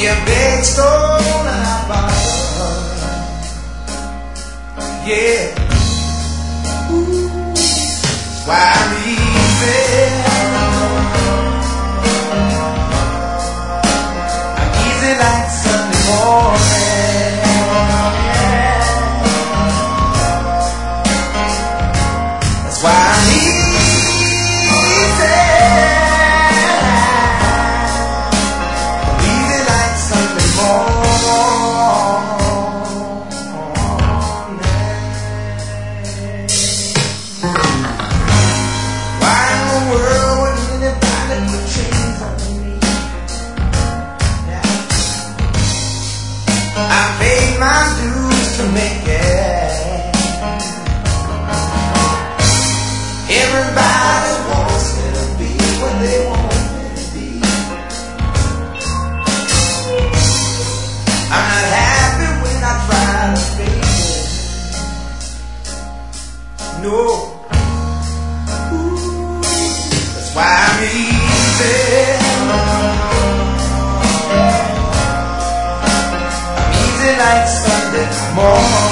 a big stone and I bottom. Yeah. Ooh, why I'm easy. I'm easy like Sunday morning. That's why I'm easy. I paid my dues to make it. Everybody wants me to be what they want me to be. I'm not happy when I try to fake it. No. Ooh, that's why I'm easy. Like Sunday morning.